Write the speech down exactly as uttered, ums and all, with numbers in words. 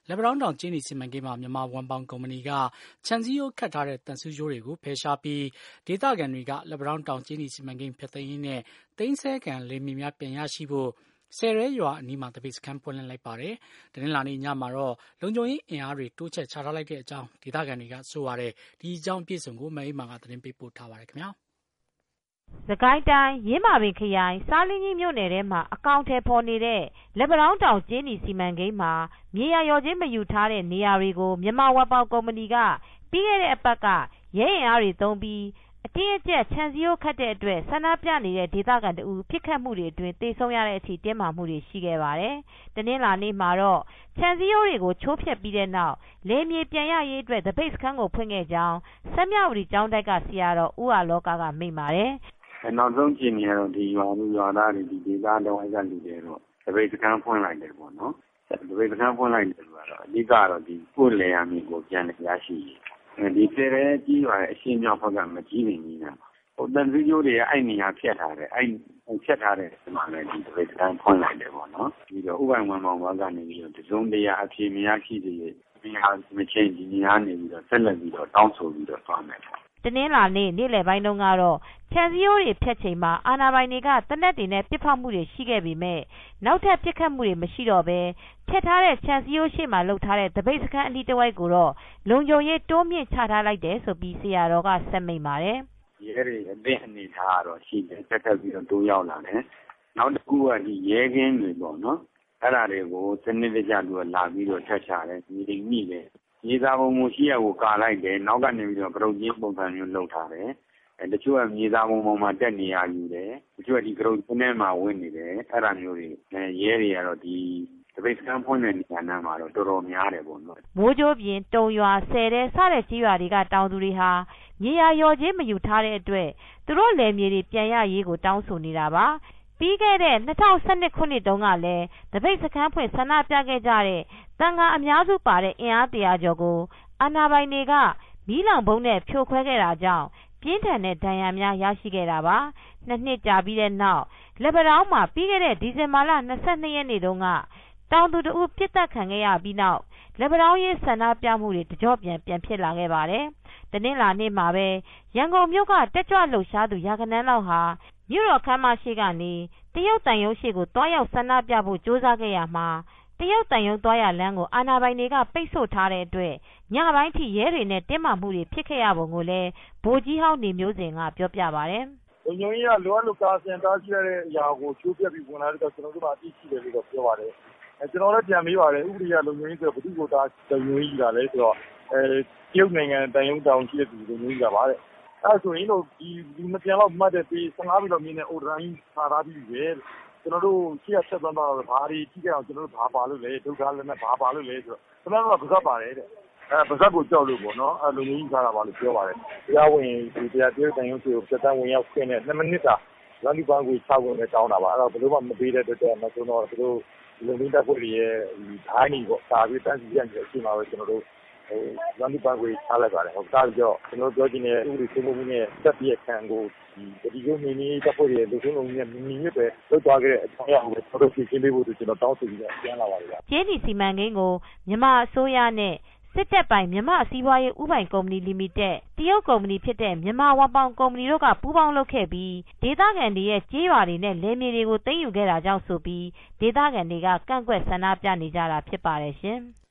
လက်ပံတောင်းတောင်ကြေးနီစီမံကိန်းမှာမြန်မာဝန်ပေါင်ကုမ္ပဏီကခြံစည်းရိုးခတ်ထားတဲ့သံဆူးကြိုးတွေကိုဖယ်ရှားပြီးဒေသခံတွေကလက်ပံတောင်းတောင်ကြေးနီစီမံကိန်းဖျက်သိမ်းရေးနဲ့သိမ်းဆည်းခံလယ်မြေများပြန်ရရှိဖို့ဆယ်ရဲရွာအနီးမှာတပိတ်စခန်းဖွင့်လှစ်လိုက်ပါတယ်။တနင်္လာနေ့ညမှာတော့လုံခြုံရေးအင်အားတွေတိုးချဲ့ချထားလိုက်တဲ့အကြောင်းဒေသခံတွေကဆိုပါတယ်။ဒီအကြောင်းအပြည့်အစုံကိုမအေးမာကသတင်းပေးပို့ထားပါတယ်ခင်ဗျာ။စကိုင်းတိုင်းယင်းမာပင်ခရိုင်စားလင်းကြီးမြို့နယ်ထဲမှာအကောင့်ထဲပေါ်နေတဲ့လက်ပံတောင်းတောင်ကြေးနီစီမံကိန်းမှာမြေယာရော်ချင်းမယူထားတဲ့နေရာတွေကိုမြန်မာဝက်ပေါကုမ္ပဏီကပြီးခဲ့တဲ့အပတ်ကရဲအင်အားတွေသုံးပြီးအတင်းအကျပ်ခြံစည်းရိုးခတ်တဲ့အတွက်ဆန္ဒပြနေတဲ့ဒေသခံတဦးဖြစ်ခတ်မှုတွေအတွင်းသေဆုံးရတဲ့အထိတင်းမာမှုတွေရှိခဲ့ပါတယ်။တနင်္လာနေ့မှာတော့ခြံစည်းရိုးတွေကိုချိုးဖျက်ပြီးတဲ့နောက်လယ်မြေပြန်ရရေးအတွက်တပိတ်စခန်းကိုဖွင့်ခဲ့ကြောင်းစက်မြဝတီကျောင်းတိုက်ကဆရာတော်ဦးအားလောကကမိန့်ပါတယ်။နောက်ဆုံးကြည့်နေရတော့ဒီရွာလူရွာသားတွေဒီဒေသတော်အိုက်ကလူတွေတော့တပိတ်စခန်းဖွင့်လိုက်တယ်ပေါ့နော်။တပိတ်စခန်းဖွင့်လိုက်တယ်ဆိုတော့အဓိကတော့ဒီကိုယ်လယ်ယာမြေကိုပြန်လည်ရရှိရေးဒီဆယ်ရဲကြီးရွာရဲ့အရှင်းမြောက်ဘက်ကမကြီးနေကြီးနေတာဟိုတန်စည်းကျိုးတွေအဲ့နေရာဖြတ်ထားတယ်အဲ့ဖြတ်ထားတဲ့ဒီမှာလည်းဒီတပိတ်စခန်းဖွင့်လိုက်တယ်ပေါ့နော်ပြီးတော့ဥပိုင်ဝန်မောင်ဘက်ကနေပြီးတော့တစုံတရာအပြေမရရှိသေးတဲ့ဒီဟာမချင်းဒီနေရာနေပြီးတော့ဆက်လက်ပြီးတော့တောင်းဆိုပြီးတော့သွားမယ်ပေါ့တနင်္လာနေ့နေ့လယ်ပိုင်းတုန်းကတော့ခြံစည်းရိုးတွေဖျက်ချိန်မှာအာဏာပိုင်တွေကတနက်တွေနဲ့ပစ်ဖောက်မှုတွေရှိခဲ့ပေမဲ့နောက်ထပ်ပစ်ခတ်မှုတွေမရှိတော့ဘဲဖျက်ထားတဲ့ခြံစည်းရိုးရှိမှလှုပ်ထားတဲ့တပိတ်စခန်းအနီးတစ်ဝိုက်ကိုတော့လုံခြုံရေးတိုးမြင့်ချထားလိုက်တယ်ဆိုပြီးဆရာတော်ကဆက်မိန့်ပါတယ်။ရဲတွေအသင့်အနေထားတော့ရှိတယ်တက်တက်ပြီးတော့တိုးရောက်လာတယ်။နောက်တစ်ခုကဒီရဲကင်းတွေပေါ့နော်။အဲ့ဒါတွေကိုစနစ်တကျသူကလာပြီးတော့ထက်ချတယ်ဒီတွေမိတယ်မြေသားပုံမရှိရကိုကာလိုက်တယ်နောက်ကနေပြီးတော့ကရုတ်ချင်းပုံစံမျိုးလုပ်ထားတယ်အဲတချို့ကမြေသားပုံပေါ်မှာတက်နေရယူတယ်တချို့ကဒီကရုတ်ချင်းထဲမှာဝင်နေတယ်အဲ့ဒါမျိုးတွေအဲရဲတွေကတော့ဒီတပိတ်စခန်းဖွင့်တဲ့နေရာနာမှာတော့တော်တော်များတယ်ပေါ့နော်မိုးကြိုးပြင်တုံရွာဆယ်တဲ့စတဲ့ကြီးရွာတွေကတောင်သူတွေဟာမြေယာရော်ချင်းမယူထားတဲ့အတွက်သူတို့လယ်မြေတွေပြန်ရရေးကိုတောင်းဆိုနေတာပါပြီးခဲ့တဲ့၂၀၁၂ခုနှစ်တုန်းကလည်းတပိတ်စခန်းဖွင့်ဆန္ဒပြခဲ့ကြတဲ့တန်ခါအများစုပါတဲ့အင်အားတရာကျော်ကိုအာဏာပိုင်တွေကမီးလောင်ဗုံးနဲ့ဖြိုခွဲခဲ့တာကြောင့်ပြင်းထန်တဲ့ဒဏ်ရာများရရှိခဲ့တာပါနှစ်နှစ်ကြာပြီးတဲ့နောက်လက်ပံတောင်းမှာပြီးခဲ့တဲ့ဒီဇင်ဘာလ၂၂ရက်နေ့တုန်းကတောင်သူတဦးပြစ်တက်ခံခဲ့ရပြီးနောက်လက်ပံတောင်းရေးဆန္ဒပြမှုတွေတကြော့ပြန်ပြန်ဖြစ်လာခဲ့ပါတယ်တနင်္လာနေ့မှာပဲရန်ကုန်မြို့ကတက်ကြွလှုပ်ရှားသူရာဂဏန်းလောက်ဟာမြို့တော်ခမ်းမရှိကနေတရုတ်တန်ရုံးရှိကိုတွားရောက်ဆန္ဒပြဖို့ကြိုးစားခဲ့ရမှာတရုတ်တန်ရုံးတွားရလမ်းကိုအာဏာပိုင်တွေကပိတ်ဆို့ထားတဲ့အတွက်ညပိုင်းထိရဲတွေနဲ့တင်းမာမှုတွေဖြစ်ခဲ့ရပုံကိုလည်းဗိုလ်ကြီးဟောင်းနေမျိုးစဉ်ကပြောပြပါတယ်။လုံခြုံရေးကလိုအပ်လို့ကာစင်တားရှိတဲ့အရာကိုချိုးပြပြီးဝင်လာတဲ့ကျွန်တော်တို့ကအသိရှိတယ်လို့ပြောပါတယ်။အဲကျွန်တော်လည်းပြန်မေးပါတယ်ဥပဒေကလုံခြုံရေးဆိုဘယ်သူ့ကိုတားလုံခြုံရေးကြီးတာလဲဆိုတော့အဲတရုတ်နိုင်ငံတန်ရုံးတောင်ရှိတဲ့သူလုံခြုံရေးကပါတဲ့။အဲဆိုရင်တော့ဒီဒီမပြန်တော့မှတ်တဲ့ပြီးဆယ်ငါးဘီလိုမီနဲ့အိုဒရိုင်းထားထားပြီးပဲကျွန်တော်တို့ရှေ့ဆက်သွားတော့ဘာတွေထိခဲ့အောင်ကျွန်တော်တို့ဘာပါလို့လဲဒုက္ခလည်းနဲ့ဘာပါလို့လဲဆိုတော့ကျွန်တော်တို့ကပစပ်ပါတယ်တဲ့အဲပစပ်ကိုကြောက်လို့ပေါ့နော်အဲလုံကြီးထားတာပါလို့ပြောပါတယ်တရားဝင်ဒီတရားတရားတိုင်ရုံးကိုစက်တန်းဝင်ရောက်ခင်းတဲ့နှစ်မိနစ်တာလမ်းဒီပန်းကိုခြောက်ဝင်နဲ့တောင်းတာပါအဲ့တော့ဘယ်လိုမှမပေးတဲ့အတွက်နောက်ဆုံးတော့သူတို့လုံကြီးတပ်ဖွဲ့တွေရဲ့ဓာတ်နေပေါ့ဒါပြီးတန်းစီရတဲ့အချိန်မှာပဲကျွန်တော်တို့ဟိုလမ်းဒီပန်းကိုခြားလိုက်ပါတယ်ဟိုဒါကြောင့်ကျွန်တော်ပြောချင်တဲ့ဥပဒေစိုးမိုးမှုနဲ့တက်ပြည့်ခံကိုဒီဒီလိုမျိုးနေတပ်ဖွဲ့တွေလူထုလုံးနဲ့မြင်မြင်ပဲလောက်သွားခဲ့တဲ့အကြောင်းအရာကိုတော်တော်ရှင်းပြဖို့ကျွန်တော်တောင်းဆိုပြီးတော့ပြန်လာပါတယ်။ကျေးနီစီမံကိန်းကိုမြန်မာအစိုးရနဲ့စစ်တပ်ပိုင်မြန်မာစီးပွားရေးဥပိုင်ကုမ္ပဏီလီမိတက်တရုတ်ကုမ္ပဏီဖြစ်တဲ့မြန်မာဝမ်ပေါင်ကုမ္ပဏီတို့ကပူးပေါင်းလုပ်ခဲ့ပြီးဒေသခံတွေရဲ့ကြေးရွာတွေနဲ့လယ်မြေတွေကိုသိမ်းယူခဲ့တာကြောင့်ဆိုပြီးဒေသခံတွေကကန့်ကွက်ဆန္ဒပြနေကြတာဖြစ်ပါတယ်ရှင်။